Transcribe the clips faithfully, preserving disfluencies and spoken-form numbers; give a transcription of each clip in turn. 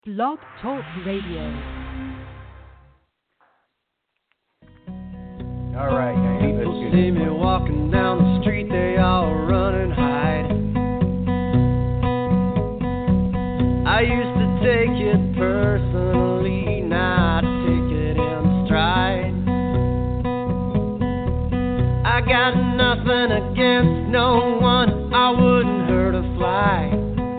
Blog Talk Radio. All right, guys. People see me walking down the street, they all run and hide. I used to take it personally, not take it in stride. I got nothing against no one, I wouldn't hurt a fly.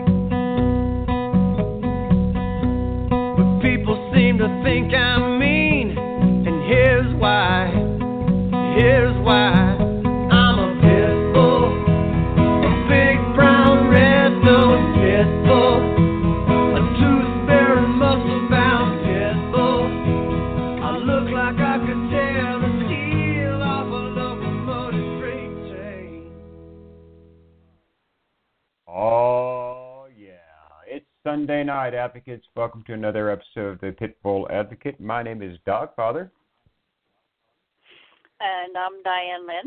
But people seem to think I'm mean, and here's why. Here's why. I'm a pit bull, a big brown red-nosed pit bull, a tooth-bearing muscle-bound pit bull. I look like I could tear the steel off a locomotive freight train. Oh, yeah. It's Sunday night, advocates. Welcome to another episode of the Pitbull Advocate. My name is Dogfather. And I'm Diane Lynn.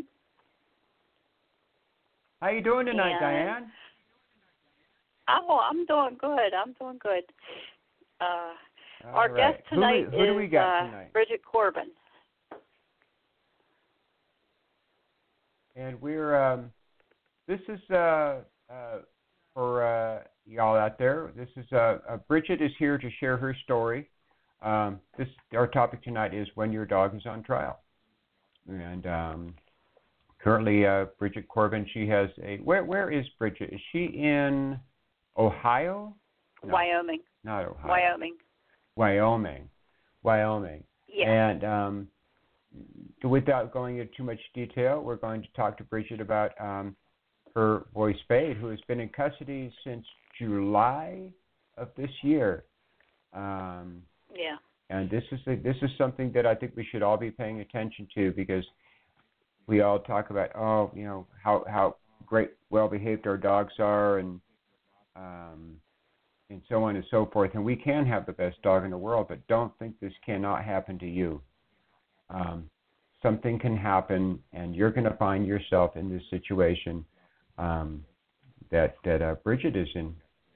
How you doing tonight, and, Diane? Oh, I'm doing good. I'm doing good. Uh, our right. guest tonight who, who is do we got uh, tonight? Bridget Corbin. And we're, um, this is, uh, uh, for uh, y'all out there, this is, uh, uh, Bridget is here to share her story. Um, this, our topic tonight is when your dog is on trial. And um, currently, uh, Bridget Corbin, she has a, where where is Bridget? Is she in Ohio? No, Wyoming. Not Ohio. Wyoming. Wyoming. Wyoming. Yeah. And um, without going into too much detail, we're going to talk to Bridget about um, her boy Spade, who has been in custody since July of this year. Um, yeah. And this is a, this is something that I think we should all be paying attention to, because we all talk about, oh, you know, how how great, well-behaved our dogs are, and um, and so on and so forth. And we can have the best dog in the world, but don't think this cannot happen to you. Um, something can happen, and you're going to find yourself in this situation um, that that uh, Bridget is in,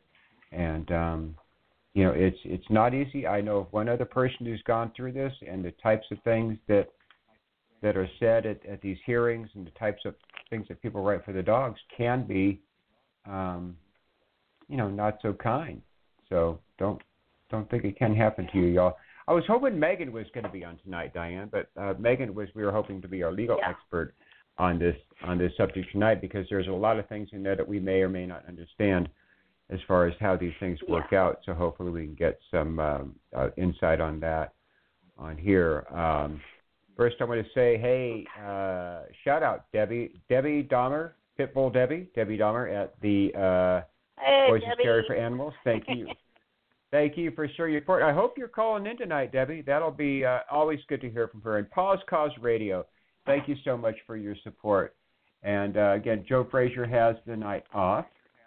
and um, You know, it's it's not easy. I know of one other person who's gone through this, and the types of things that that are said at, at these hearings, and the types of things that people write for the dogs can be, um, you know, not so kind. So don't don't think it can happen to you, y'all. I was hoping Megan was going to be on tonight, Diane, but uh, Megan was. We were hoping to be our legal yeah. expert on this on this subject tonight, because there's a lot of things in there that we may or may not understand as far as how these things work yeah. out. So hopefully we can get some um, uh, insight on that on here. Um, first, I want to say, hey, uh, shout out Debbie, Debbie Dahmer, Pitbull Debbie, Debbie Dahmer at the uh, Hey, Voices Debbie. Care for Animals. Thank you. Thank you for sharing your report. I hope you're calling in tonight, Debbie. That'll be uh, always good to hear from her. And Pause Cause Radio, thank you so much for your support. And uh, again, Joe Frazier has the night off.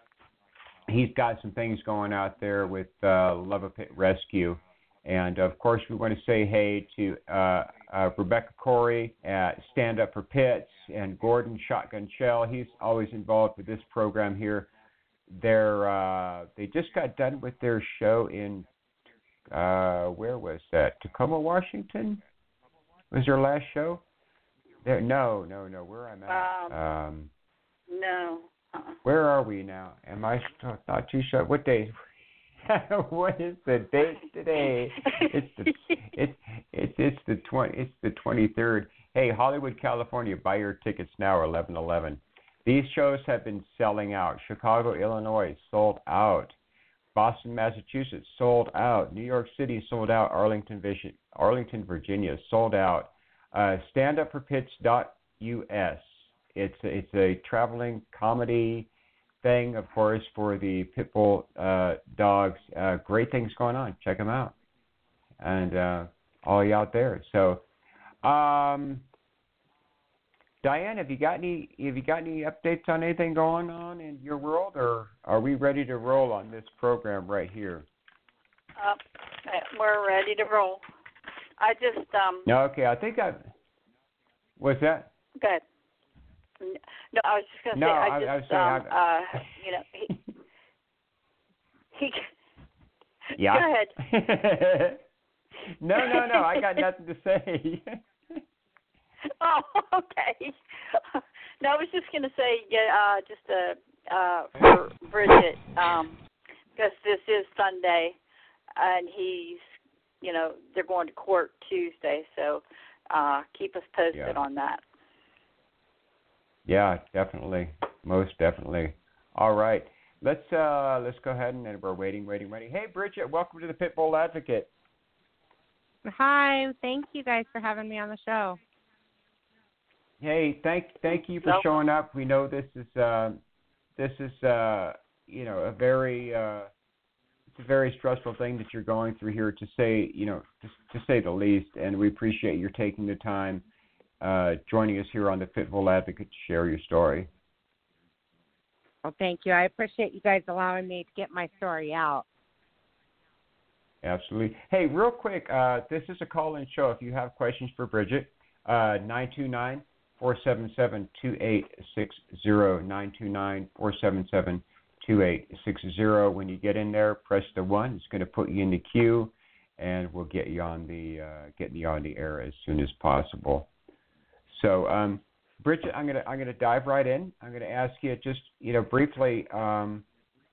He's got some things going out there with uh, Love a Pit Rescue. And, of course, we want to say hey to uh, uh, Rebecca Corey at Stand Up for Pits, and Gordon Shotgun Shell. He's always involved with this program here. They're, uh, they just got done with their show in, uh, where was that? Tacoma, Washington? Was their last show? There, no, no, no, where I'm at. Um, um, no. Uh-uh. Where are we now? Am I st- not too sure? What day? What is the date today? It's the it's it's it's the twenty it's the twenty third. Hey, Hollywood, California, buy your tickets now. Eleven eleven. These shows have been selling out. Chicago, Illinois, sold out. Boston, Massachusetts, sold out. New York City, sold out. Arlington, Arlington, Virginia, sold out. Uh, stand up for pits dot U S. It's a, it's a traveling comedy thing, of course, for the Pitbull uh, dogs. Uh, great things going on. Check them out. And uh, all you out there. So, um, Diane, have you got any have you got any updates on anything going on in your world, or are we ready to roll on this program right here? Uh, we're ready to roll. I just um. No, okay. I think I. What's that? Good. No, I was just going to no, say, I I, just, I was saying, um, I, uh, you know, he, he Yeah. Go ahead. no, no, no. I got nothing to say. Oh, okay. No, I was just going to say, yeah, uh, just uh, uh, for Bridget, um, because this is Sunday, and he's, you know, they're going to court Tuesday, so uh, keep us posted Yeah. on that. Yeah, definitely, most definitely. All right, let's uh, let's go ahead and, and we're waiting, waiting, waiting. Hey, Bridget, welcome to the Pitbull Advocate. Hi, thank you guys for having me on the show. Hey, thank thank you for Welcome. showing up. We know this is uh, this is uh, you know a very uh, it's a very stressful thing that you're going through here, to say you know to, to say the least, and we appreciate your taking the time uh, joining us here on the Pitbull Advocate to share your story. Well, thank you. I appreciate you guys allowing me to get my story out. Absolutely. Hey, real quick, uh, this is a call-in show. If you have questions for Bridget, uh, nine two nine, four seven seven, two eight six zero, nine two nine, four seven seven, two eight six zero. When you get in there, press the one. It's going to put you in the queue, and we'll get you on the uh, get you on the air as soon as possible. So, um, Bridget, I'm gonna I'm gonna dive right in. I'm gonna ask you just you know briefly um,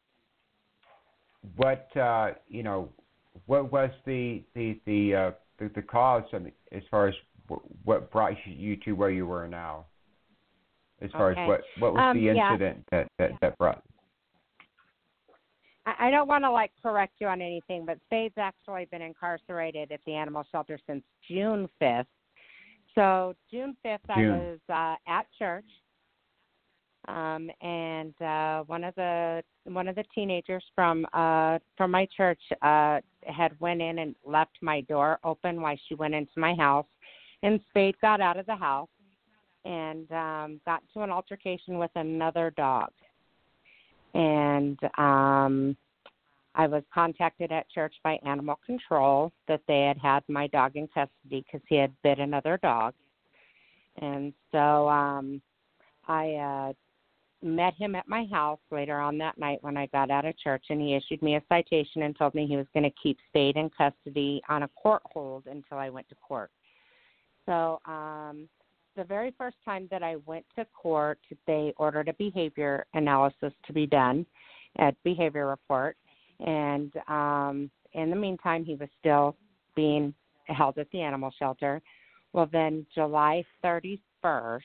what uh, you know what was the the the uh, the, the cause, I mean, as far as w- what brought you to where you were now, as far Okay. as what what was Um, the yeah. incident that, that, that brought. I, I don't want to like correct you on anything, but Spade's actually been incarcerated at the animal shelter since June fifth. So June fifth, I June. was uh, at church, um, and uh, one of the one of the teenagers from uh, from my church uh, had went in and left my door open while she went into my house, and Spade got out of the house and um, got into an altercation with another dog, and um, I was contacted at church by animal control that they had had my dog in custody because he had bit another dog. And so um, I uh, met him at my house later on that night when I got out of church, and he issued me a citation and told me he was going to keep Spade in custody on a court hold until I went to court. So um, the very first time that I went to court, they ordered a behavior analysis to be done, a behavior report. And um, in the meantime, he was still being held at the animal shelter. Well, then July thirty-first,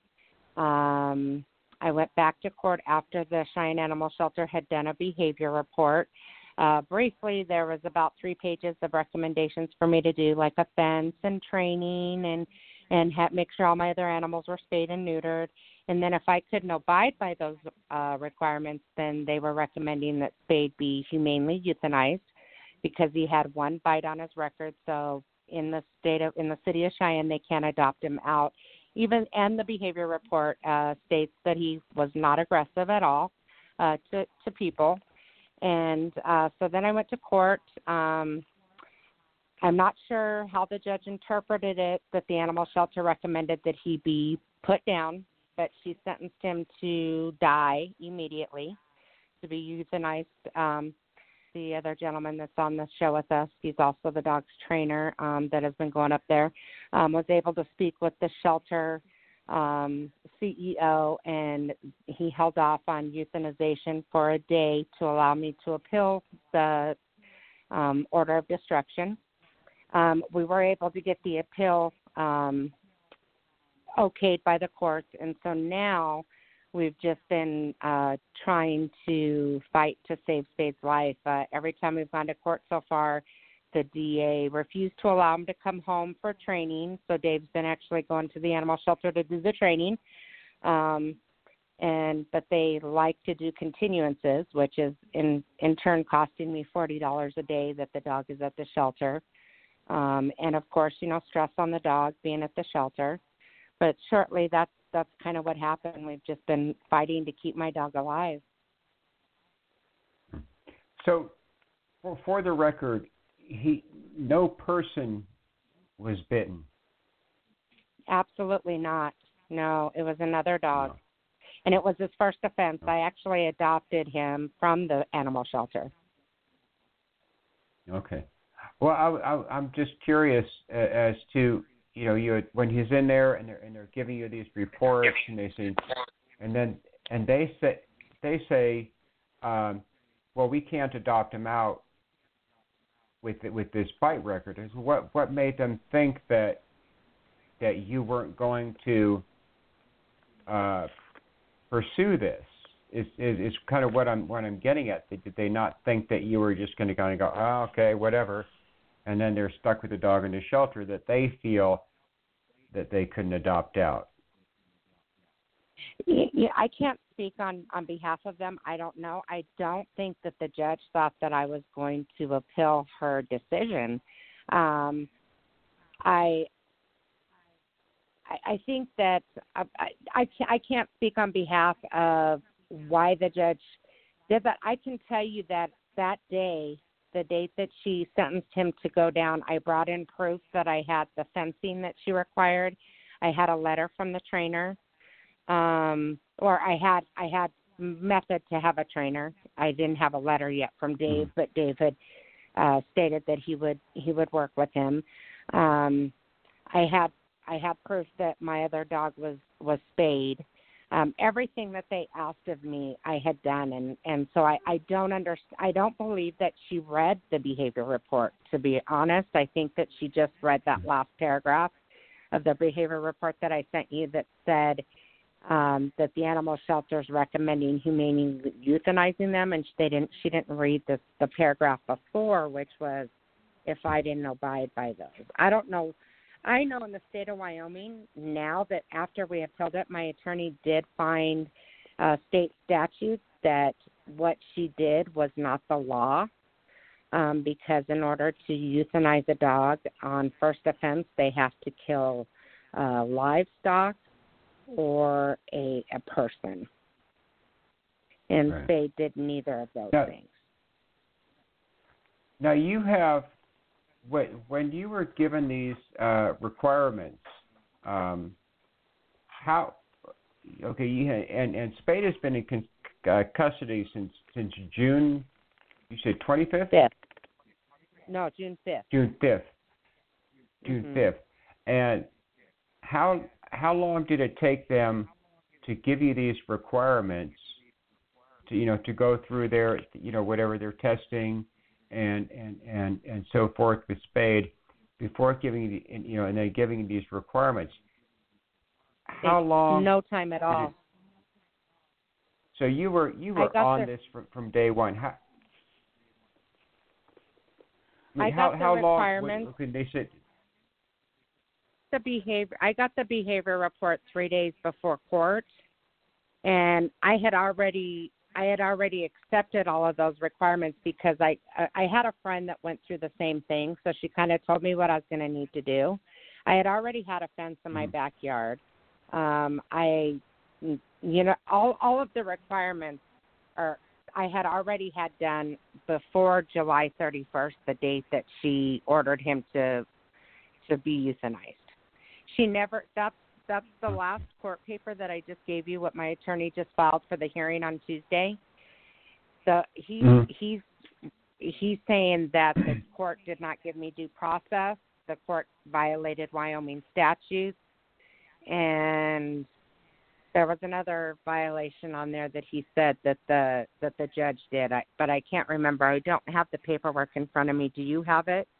um, I went back to court after the Cheyenne Animal Shelter had done a behavior report. Uh, briefly, there was about three pages of recommendations for me to do, like a fence and training and, and ha- make sure all my other animals were spayed and neutered. And then if I couldn't abide by those uh, requirements, then they were recommending that Spade be humanely euthanized because he had one bite on his record. So in the state of in the city of Cheyenne, they can't adopt him out. Even and the behavior report uh, states that he was not aggressive at all uh, to to people. And uh, so then I went to court. Um, I'm not sure how the judge interpreted it, that the animal shelter recommended that he be put down, but she sentenced him to die immediately, to be euthanized. Um, the other gentleman that's on the show with us, he's also the dog's trainer um, that has been going up there, um, was able to speak with the shelter um, C E O, and he held off on euthanization for a day to allow me to appeal the um, order of destruction. Um, we were able to get the appeal um, okayed by the courts, and so now we've just been uh, trying to fight to save Spade's life. Uh, every time we've gone to court so far, the D A refused to allow him to come home for training, so Dave's been actually going to the animal shelter to do the training. Um, and but they like to do continuances, which is in, in turn costing me forty dollars a day that the dog is at the shelter. Um, and, of course, you know, stress on the dog being at the shelter. But shortly, that's that's kind of what happened. We've just been fighting to keep my dog alive. So, for, for the record, he no person was bitten. Absolutely not. No, it was another dog. No. And it was his first offense. I actually adopted him from the animal shelter. Okay. Well, I, I, I'm just curious uh, as to, you know, you when he's in there and they're and they're giving you these reports and they say, and then and they say they say, um, well, we can't adopt him out with with this bite record. Is what what made them think that that you weren't going to uh, pursue this? Is, is is kind of what I'm what I'm getting at. Did they not think that you were just going to kind of go, oh, okay, whatever, and then they're stuck with the dog in the shelter that they feel that they couldn't adopt out? Yeah, I can't speak on, on behalf of them. I don't know. I don't think that the judge thought that I was going to appeal her decision. Um, I, I I think that I, I, I can't speak on behalf of why the judge did that. I can tell you that that day, the date that she sentenced him to go down, I brought in proof that I had the fencing that she required. I had a letter from the trainer, um, or I had I had method to have a trainer. I didn't have a letter yet from Dave, mm-hmm. but Dave had uh, stated that he would he would work with him. Um, I had I had proof that my other dog was was spayed. Um, everything that they asked of me, I had done, and, and so I, I don't understand. I don't believe that she read the behavior report. To be honest, I think that she just read that last paragraph of the behavior report that I sent you that said um, that the animal shelter is recommending humanely euthanizing them, and they didn't. She didn't read the the paragraph before, which was if I didn't abide by those. I don't know. I know in the state of Wyoming now that after we appealed it, my attorney did find uh, state statutes that what she did was not the law um, because in order to euthanize a dog on first offense, they have to kill uh, livestock or a, a person. And right. they did neither of those now, things. Now you have... When you were given these uh, requirements, um, how? Okay, you had, and and Spade has been in con, uh, custody since since June. You said twenty-fifth? Fifth. No, June fifth. June fifth. June mm-hmm. fifth. And how how long did it take them to give you these requirements? To you know to go through their you know whatever they're testing. And, and, and, and so forth with Spade before giving you the, you know and then giving you these requirements. How long? No time at all. It, so you were you were on the, this from, from day one. How? I, mean, I how, got how the long requirements. Could they sit? The behavior. I got the behavior report three days before court, and I had already. I had already accepted all of those requirements because I I had a friend that went through the same thing, so she kind of told me what I was going to need to do. I had already had a fence in my backyard. Um, I, you know, all all of the requirements are I had already had done before July thirty-first, the date that she ordered him to to be euthanized. She never. That's That's the last court paper that I just gave you, what my attorney just filed for the hearing on Tuesday. So he, mm-hmm. he's he's saying that the court did not give me due process. The court violated Wyoming statutes. And there was another violation on there that he said that the that the judge did, I, but I can't remember. I don't have the paperwork in front of me. Do you have it?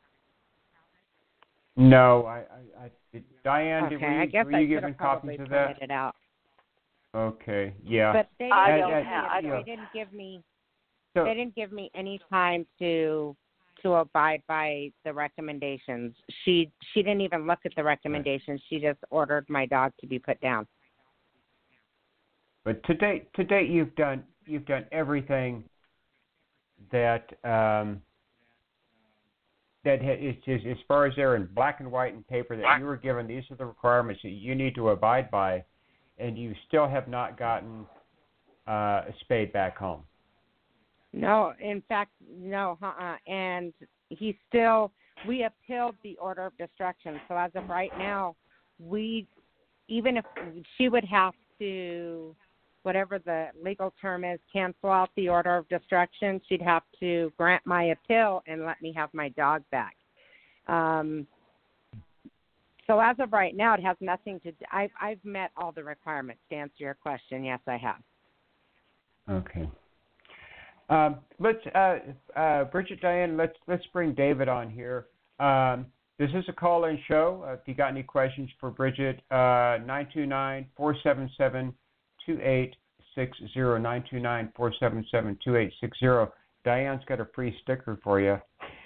No, I, I, I did, Diane, okay, did, were you, I guess were you I given copies of that? It out. Okay, yeah. But they didn't, I give, don't me, have, I they don't. didn't give me. So, they didn't give me any time to to abide by the recommendations. She she didn't even look at the recommendations. Right. She just ordered my dog to be put down. But to date, to date, you've done you've done everything that. Um, That is, is as far as they're in black and white and paper that you were given, these are the requirements that you need to abide by, and you still have not gotten uh, a Spade back home. No, in fact, no, uh-uh. And he still, we appealed the order of destruction. So as of right now, we, even if she would have to whatever the legal term is, cancel out the order of destruction. She'd have to grant my appeal and let me have my dog back. Um, so as of right now, it has nothing to do. I've, I've met all the requirements to answer your question. Yes, I have. Okay. Um, let's, uh, uh, Bridget, Diane, let's let's bring David on here. Um, this is a call-in show. Uh, if you got any questions for Bridget, uh, nine two nine, four seven seven, two eight six zero, nine two nine, four seven seven, two eight six zero. Diane's got a free sticker for you.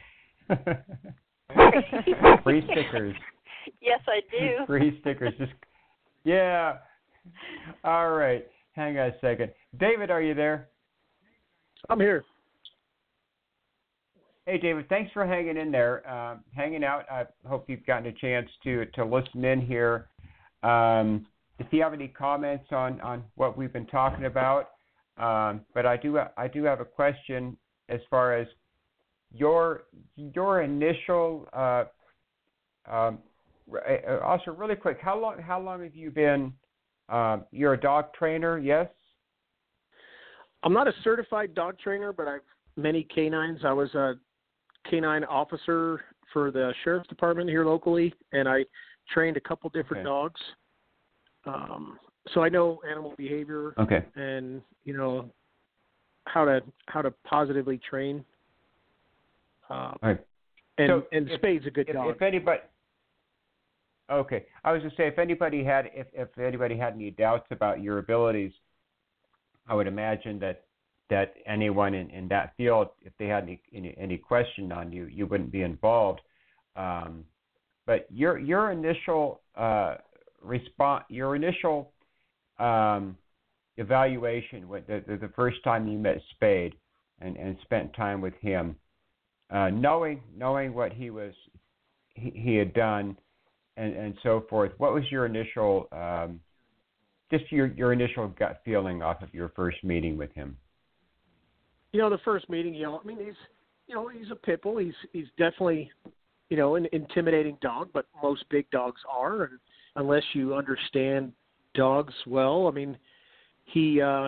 Free stickers. Yes, I do. Free stickers. Just yeah. All right. Hang on a second. David, are you there? I'm here. Hey, David, thanks for hanging in there, uh, hanging out. I hope you've gotten a chance to, to listen in here. Um, if you have any comments on, on what we've been talking about, um, but I do I do have a question as far as your your initial. Uh, um, also, really quick, how long how long have you been? Uh, you're a dog trainer, yes? I'm not a certified dog trainer, but I've many canines. I was a canine officer for the sheriff's department here locally, and I trained a couple different okay. dogs. Um, so I know animal behavior okay. and, you know, how to how to positively train. Um, right. And, so and if, Spade's a good if, dog. If anybody, okay, I was going to say if anybody had if, if anybody had any doubts about your abilities, I would imagine that that anyone in, in that field, if they had any, any any question on you, you wouldn't be involved. Um, but your your initial uh, response, your initial um, evaluation, what the, the the first time you met Spade and, and spent time with him, uh, knowing knowing what he was he, he had done and, and so forth. What was your initial um, just your your initial gut feeling off of your first meeting with him? You know, the first meeting, you know, I mean, he's, you know, he's a pit bull. He's, he's definitely, you know, an intimidating dog, but most big dogs are, and unless you understand dogs well, I mean, he, uh,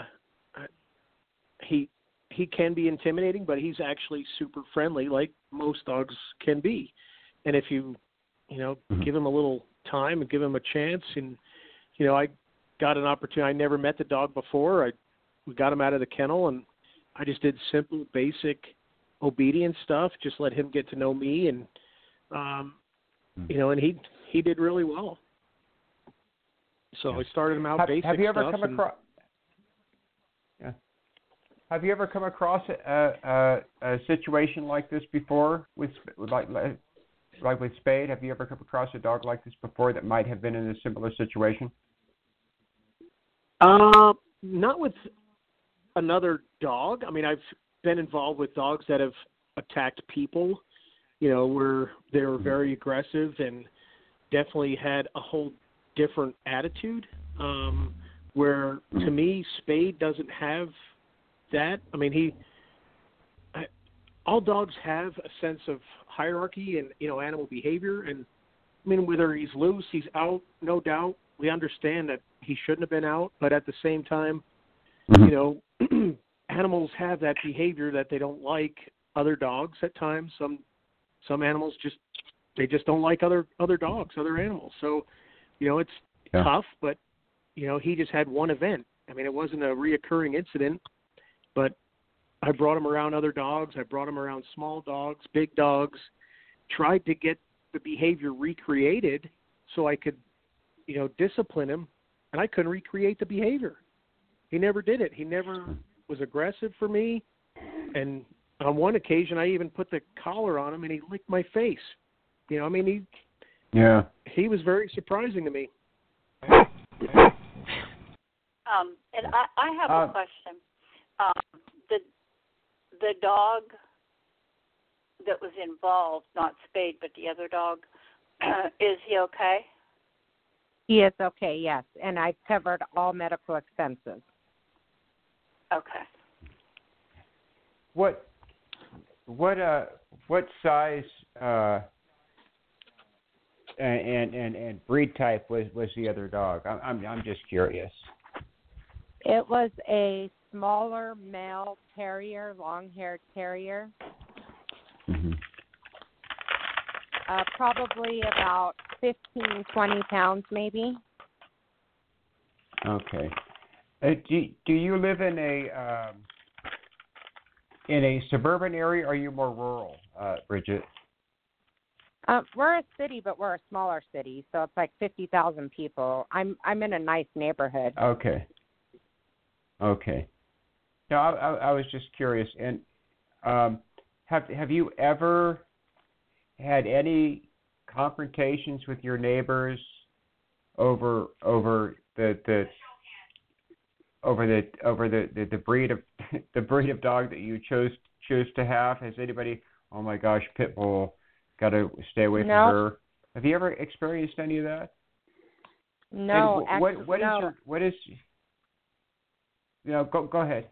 he, he can be intimidating, but he's actually super friendly, like most dogs can be. And if you, you know, mm-hmm. give him a little time and give him a chance, and, you know, I got an opportunity. I never met the dog before. I, we got him out of the kennel, and I just did simple, basic obedience stuff. Just let him get to know me, and um, you know, and he he did really well. So yeah. I started him out have, basic have you ever stuff. Come and, across, yeah. Have you ever come across a, a, a situation like this before with like like with Spade? Have you ever come across a dog like this before that might have been in a similar situation? Uh, not with another dog. I mean, I've been involved with dogs that have attacked people, you know, where they were very aggressive and definitely had a whole different attitude, um, where to me, Spade doesn't have that. I mean, he, I, all dogs have a sense of hierarchy and, you know, animal behavior. And I mean, whether he's loose, he's out, no doubt. We understand that he shouldn't have been out, but at the same time, you know, animals have that behavior that they don't like other dogs at times. Some some animals just they just don't like other other dogs, other animals. So, you know, it's yeah. tough, but you know, he just had one event. I mean, it wasn't a reoccurring incident, but I brought him around other dogs. I brought him around small dogs, big dogs, tried to get the behavior recreated so I could, you know, discipline him, and I couldn't recreate the behavior. He never did it. He never was aggressive for me. And on one occasion, I even put the collar on him, and he licked my face. You know, I mean, he yeah, he was very surprising to me. Um, and I, I have uh, a question. Um, the the dog that was involved, not Spade, but the other dog, uh, is he okay? He is okay, yes, and I've covered all medical expenses. Okay. What what uh what size uh and and and breed type was was the other dog? I'm I'm I'm just curious. It was a smaller male terrier, long-haired terrier, Mm-hmm. uh, probably about fifteen, twenty pounds maybe. Okay. Uh, do do you live in a um, in a suburban area, or are you more rural, uh, Bridget? Uh, we're a city, but we're a smaller city, so it's like fifty thousand people. I'm I'm in a nice neighborhood. Okay. Okay. No, I, I, I was just curious. And um, have have you ever had any confrontations with your neighbors over over the the over the over the, the, the breed of the breed of dog that you chose chose to have? Has anybody? Oh my gosh, pit bull, got to stay away from No. her. Have you ever experienced any of that? No, And what actually, what is no. your what is? You know, go go ahead.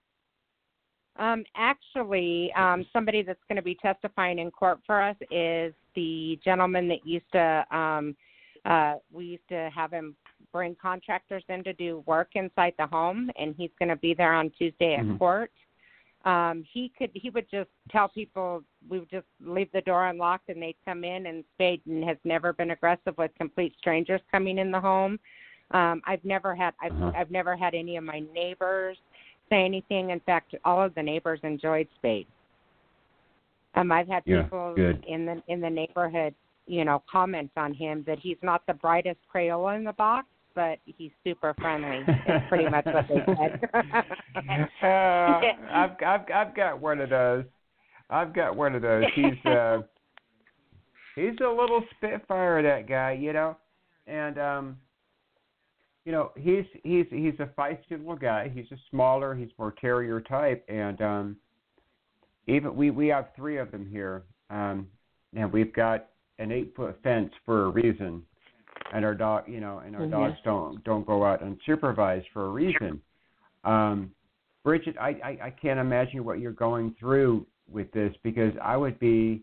Um, actually, um, somebody that's going to be testifying in court for us is the gentleman that used to, um, uh, we used to have him bring contractors in to do work inside the home, and he's going to be there on Tuesday at Mm-hmm. court. Um, he could, he would just tell people, we would just leave the door unlocked and they'd come in, and Spaden has never been aggressive with complete strangers coming in the home. Um, I've never had, I've, Uh-huh. I've never had any of my neighbors say anything. In fact, all of the neighbors enjoyed Spade. Um, I've had Yeah, people good. in the in the neighborhood, you know, comment on him that he's not the brightest Crayola in the box, but he's super friendly. It's pretty much what they said. uh, I've I've I've got one of those. I've got one of those. He's uh, he's a little spitfire, that guy, you know, and um. You know, he's he's he's a feisty little guy. He's a smaller, he's more terrier type, and um, even we, we have three of them here, um, and we've got an eight foot fence for a reason, and our dog, you know, and our Mhm. dogs don't don't go out unsupervised for a reason. Um, Bridget, I, I I can't imagine what you're going through with this, because I would be,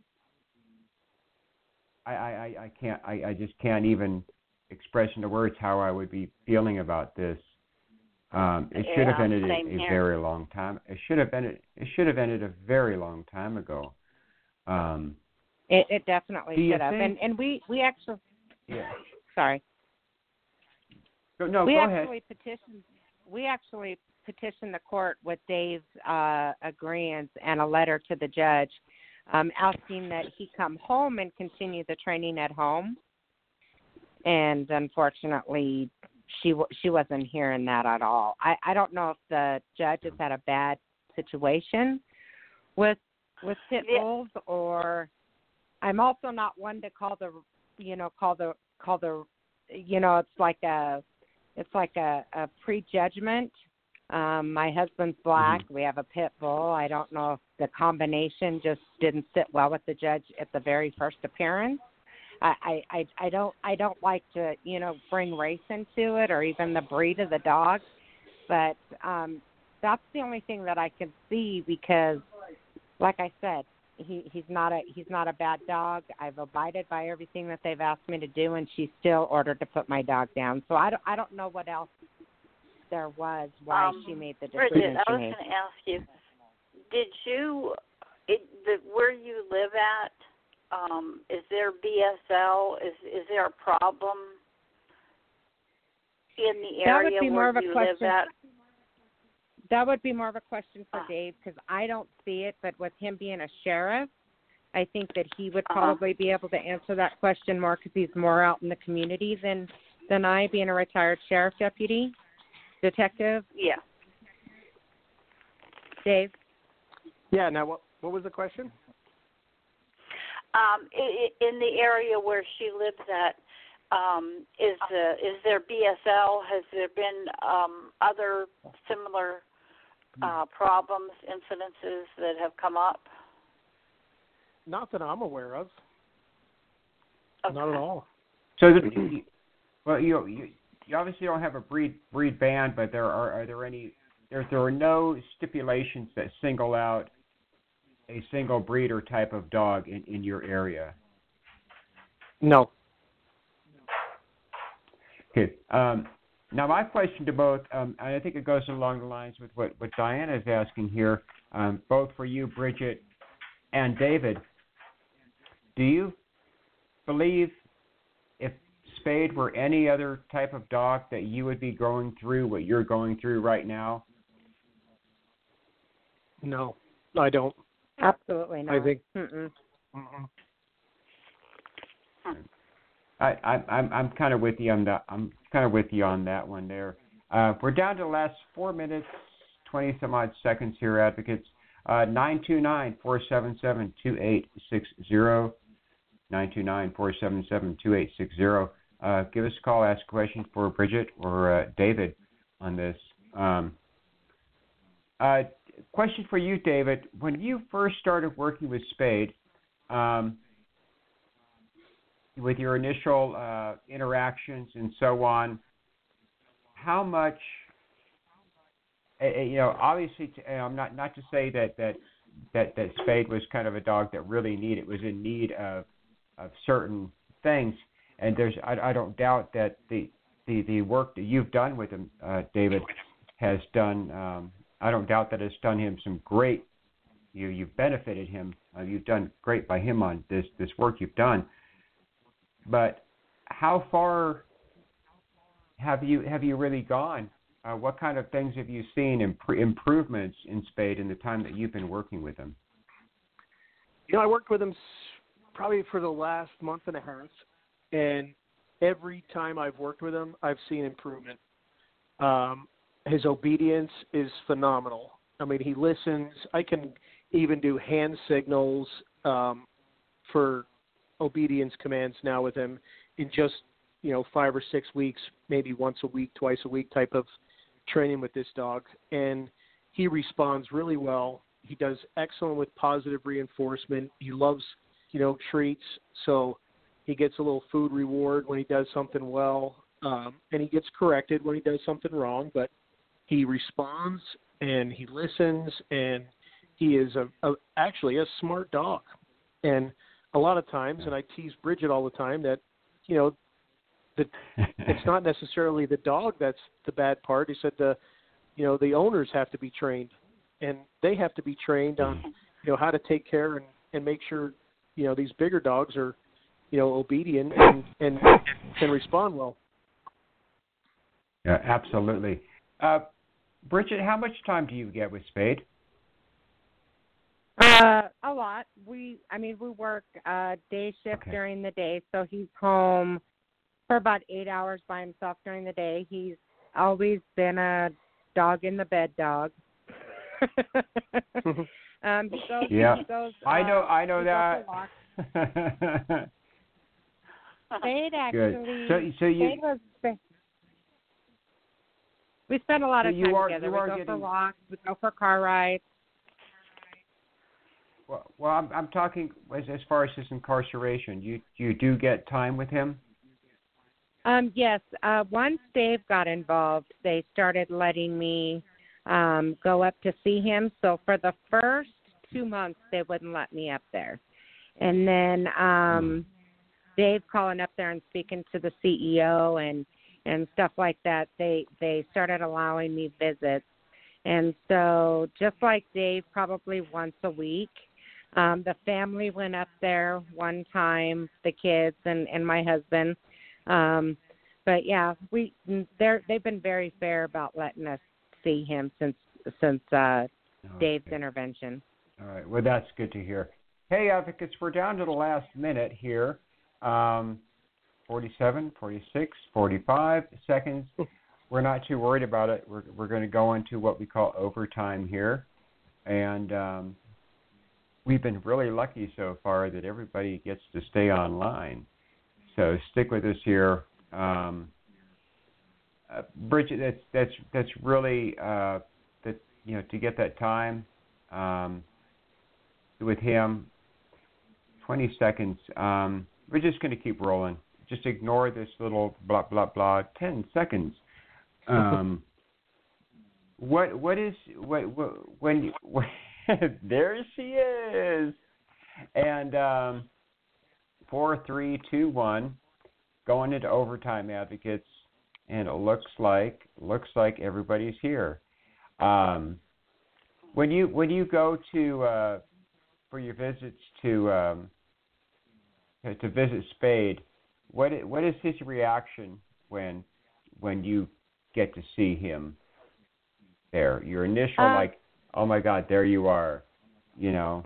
I I, I, I can't I, I just can't even express into words how I would be feeling about this. Um, it should have Yeah, ended same a, a here. very long time. It should have ended. It should have ended a very long time ago. Um, It, it definitely Do you should have. think- And and we we actually, yeah. sorry, Go, no, we go actually ahead. petitioned we actually petitioned the court with Dave's uh, agreeance and a letter to the judge, um, asking that he come home and continue the training at home. And unfortunately, she w- she wasn't hearing that at all. I, I don't know if the judge has had a bad situation with with pit Yeah. bulls, or I'm also not one to call the you know call the call the you know it's like a it's like a, a prejudgment. Um, my husband's black. Mm-hmm. We have a pit bull. I don't know if the combination just didn't sit well with the judge at the very first appearance. I, I, I don't I don't like to, you know, bring race into it, or even the breed of the dog, but um, that's the only thing that I can see, because, like I said, he, he's not a he's not a bad dog. I've abided by everything that they've asked me to do, and she's still ordered to put my dog down. So I don't I don't know what else there was why Um, she made the Bridget, decision I she was made. going to ask you, did you, it, the, where you live at, um, is there B S L? Is is there a problem in the That would area be more where of a you question. live at? That would be more of a question for Ah. Dave, because I don't see it. But with him being a sheriff, I think that he would Uh-huh. probably be able to answer that question more, because he's more out in the community than than I, being a retired sheriff deputy, detective. Yeah. Dave? Yeah. Now, what what was the question? Um, i i in the area where she lives at, um, is the is there B S L? Has there been um, other similar uh, problems, incidences that have come up? Not that I'm aware of. Okay. Not at all. So, the, well, you, you you obviously don't have a breed breed ban, but there are are there any there there are no stipulations that single out a single breed or type of dog in, in your area. No. Okay. Um, now my question to both, um, and I think it goes along the lines with what, what Diana is asking here, um, both for you, Bridget, and David. Do you believe if Spade were any other type of dog that you would be going through what you're going through right now? No, I don't. Absolutely not. I think. Mm-mm. Mm-mm. I, I, I'm I'm kind of with you on that. I'm kind of with you on that one there. Uh, we're down to the last four minutes, twenty some odd seconds here, advocates. Uh, nine two nine, four seven seven, two eight six zero. nine two nine, four seven seven, two eight six zero. Uh, give us a call, ask a question for Bridget or uh, David on this. Um, uh, question for you, David. When you first started working with Spade, um, with your initial uh, interactions and so on, how much, uh, you know, obviously, to, uh, I'm not not to say that, that that that Spade was kind of a dog that really needed, was in need of of certain things, and there's I, I don't doubt that the, the the work that you've done with him, uh, David, has done. Um, I don't doubt that it's done him some great. You you've benefited him. Uh, you've done great by him on this this work you've done. But how far have you have you really gone? Uh, what kind of things have you seen imp- improvements in Spade in the time that you've been working with him? You know, I worked with him probably for the last month and a half, and every time I've worked with him, I've seen improvement. Um, his obedience is phenomenal. I mean, he listens. I can even do hand signals um, for obedience commands now with him in just, you know, five or six weeks, maybe once a week, twice a week type of training with this dog. And he responds really well. He does excellent with positive reinforcement. He loves, you know, treats. So he gets a little food reward when he does something well. Um, and he gets corrected when he does something wrong, but he responds and he listens, and he is a, a actually a smart dog. And a lot of times, and I tease Bridget all the time, that, you know, the, it's not necessarily the dog that's the bad part. He said the, you know, the owners have to be trained, and they have to be trained on, you know, how to take care and, and make sure, you know, these bigger dogs are, you know, obedient and, and can respond well. Yeah, absolutely. Uh, Bridget, how much time do you get with Spade? Uh, a lot. We, I mean, we work uh, day shift Okay. during the day, so he's home for about eight hours by himself during the day. He's always been a dog in the bed dog. um, he goes. Yeah, he goes, uh, I know. I know he that. goes for walks. Spade Good. actually. So, so you. Spade was, we spend a lot So of you time are- together. you We are go for getting- walks. We go for car rides. Well, well I'm, I'm talking as, as far as his incarceration. You you do get time with him? Um, yes. Uh, once Dave got involved, they started letting me um, go up to see him. So for the first two months, they wouldn't let me up there. And then um, Dave calling up there and speaking to the C E O and, and stuff like that, they, they started allowing me visits. And so just like Dave, probably once a week, um, the family went up there one time, the kids and, and my husband. Um, but yeah, we they're they've been very fair about letting us see him since since uh, Dave's Okay. intervention. All right. Well, that's good to hear. Hey, advocates, we're down to the last minute here. Um, forty-seven, forty-six, forty-five seconds. We're not too worried about it. We're we're going to go into what we call overtime here, and um, we've been really lucky so far that everybody gets to stay online. So stick with us here, um, uh, Bridget. That's that's that's really uh, that you know to get that time um, with him. Twenty seconds. Um, we're just going to keep rolling. Just ignore this little blah blah blah. Ten seconds. Um, what what is what, what when, when there she is, and. Um, Four, three, two, one, going into overtime, advocates, and it looks like looks like everybody's here. Um, when you when you go to uh, for your visits to um, to visit Spade, what what is his reaction when when you get to see him there? Your initial um, like, oh my God, there you are, you know.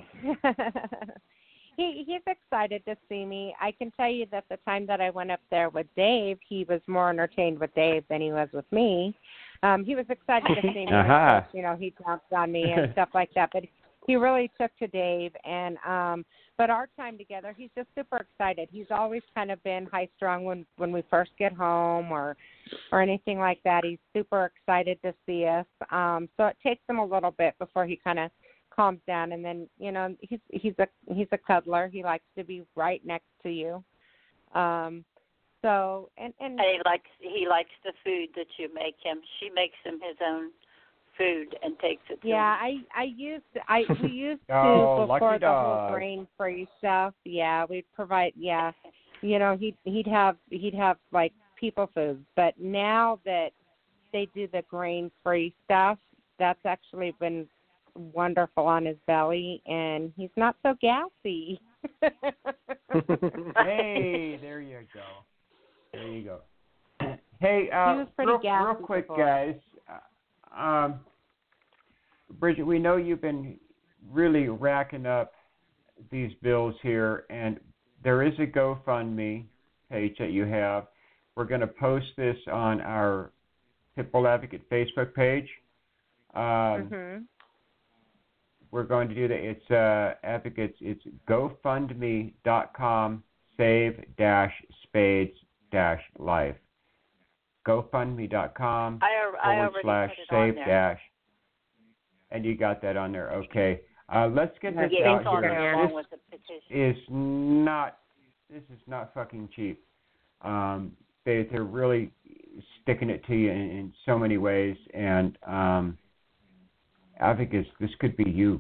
he he's excited to see me. I can tell you that the time that I went up there with Dave, he was more entertained with Dave than he was with me. Um, he was excited to see me. Uh-huh. Of course, you know, he jumped on me and stuff like that. But he really took to Dave, and um, but our time together, he's just super excited. He's always kind of been high strung when when we first get home or or anything like that. He's super excited to see us. Um, so it takes him a little bit before he kind of calms down, and then you know he's he's a he's a cuddler. He likes to be right next to you. Um, so and and he likes he likes the food that you make him. She makes him his own food and takes it to yeah, him. I I used I we used Oh, to before lucky the whole dog. grain free stuff. Yeah, we'd provide. Yeah, you know he'd he'd have he'd have like people foods, but now that they do the grain free stuff, that's actually been wonderful on his belly, and he's not so gassy. Hey, there you go. There you go. Hey, uh, He was pretty real, gassy real quick, before. guys. Uh, um, Bridget, we know you've been really racking up these bills here, and there is a GoFundMe page that you have. We're going to post this on our Pitbull Advocate Facebook page. Um, mm-hmm. We're going to do that. It's uh, advocates. It's GoFundMe.com save dash spades dash life. GoFundMe.com I, al- I forward already slash put it on save there. dash. And you got that on there. Okay. Uh, let's get this Yeah, out it's on here. there along with the petition. This is not. This is not fucking cheap. Um, they they're really sticking it to you in, in so many ways, and um, advocates, this could be you.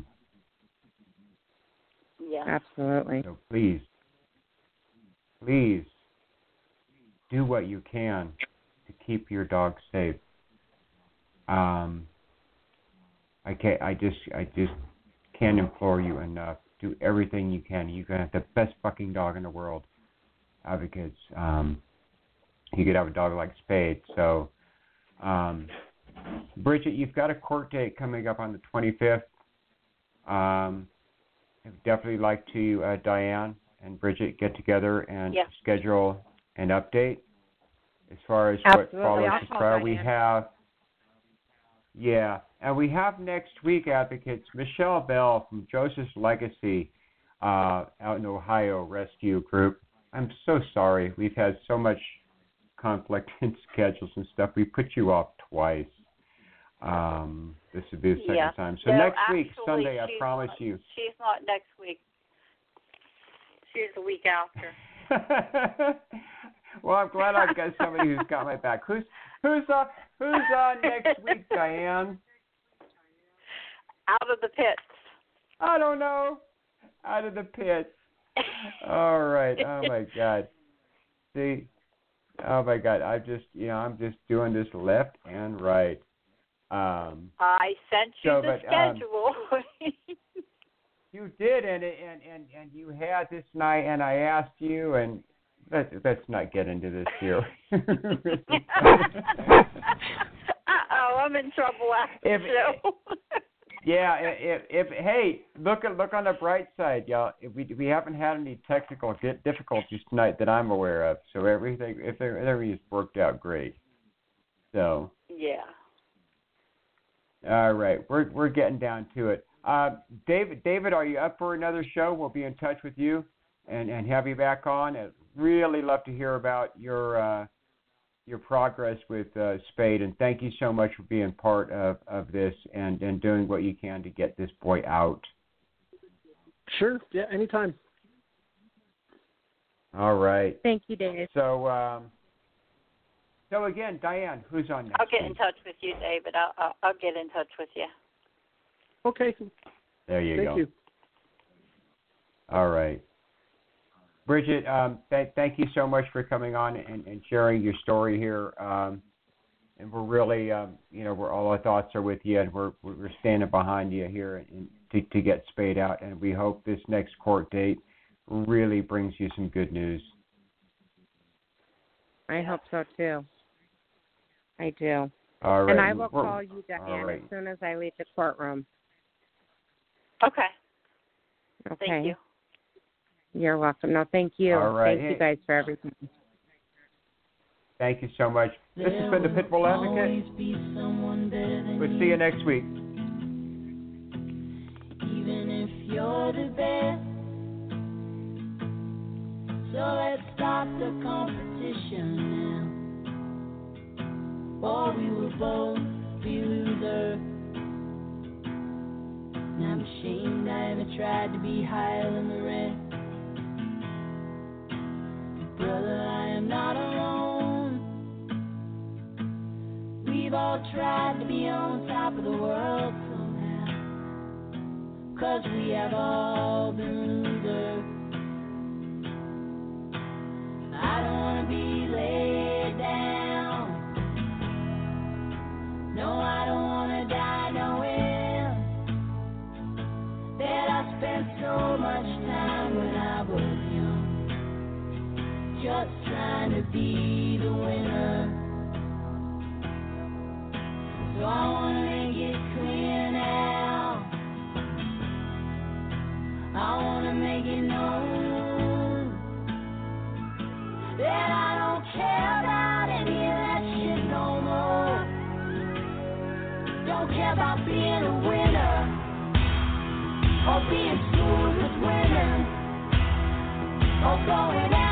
Yeah. Absolutely. So please, please do what you can to keep your dog safe. Um, I can't. I just. I just can't implore you enough. Do everything you can. You can have the best fucking dog in the world. Advocates. Um, you could have a dog like Spade. So, um, Bridget, you've got a court date coming up on the twenty-fifth. Um, I'd definitely like to, uh, Diane and Bridget, get together and Yeah. schedule an update as far as Absolutely. what follows I'll the call trial. We Diane. have, yeah, and we have next week, advocates, Michelle Bell from Joseph's Legacy uh, out in Ohio Rescue Group. I'm so sorry. We've had so much conflict in schedules and stuff. We put you off twice. Um, this would be the second Yeah. time. So No, next week, actually, Sunday, I she's promise not, you. She's not next week. She's the week after. Well, I'm glad I've got somebody who's got my back. Who's who's on who's on next week, Diane? Out of the pits. I don't know. Out of the pit. All right. Oh my God. See. Oh my God. I just, you know, I'm just doing this left and right. Um, I sent you so, the but, um, schedule. you did, and and and and you had this night, and I asked you, and let's let's not get into this here. Uh-oh, I'm in trouble after If- the show. Yeah, if, if if hey, look at look on the bright side, y'all. If we we haven't had any technical di- difficulties tonight that I'm aware of, so everything if everything's worked out great. So, Yeah. all right, we're we're getting down to it. Uh, David, David, are you up for another show? We'll be in touch with you and and have you back on. I'd really love to hear about your uh, your progress with uh, Spade, and thank you so much for being part of, of this and, and doing what you can to get this boy out. Sure. Yeah, anytime. All right. Thank you, Dave. So, um, so again, Diane, who's on next I'll get in week? touch with you, David. I'll, I'll, I'll get in touch with you. Okay. There you Thank go. you. All right. Bridget, um, th- thank you so much for coming on and, and sharing your story here. Um, and we're really, um, you know, we're all our thoughts are with you, and we're we're standing behind you here and to to get Spade out, and we hope this next court date really brings you some good news. I hope so too. I do. All right. And I will We're, call you, Diane, right. as soon as I leave the courtroom. Okay. Okay. Thank you. You're welcome. No, thank you. All right. Thank Hey. you guys for everything. Thank you so much. This has been the Pitbull Advocate. We'll see you next week. Even if you're the best, so let's stop the competition now, or we will both be losers. And I'm ashamed I ever tried to be higher than the rest. Brother, I am not alone. We've all tried to be on top of the world somehow, 'cause we have all been losers. I don't want to be laid down. No, I don't want to die knowing that I spent so much time when I was young, just trying to be the winner. So I want to make it clear now, I want to make it known that I don't care about any of that shit no more. Don't care about being a winner or being smooth with women or going out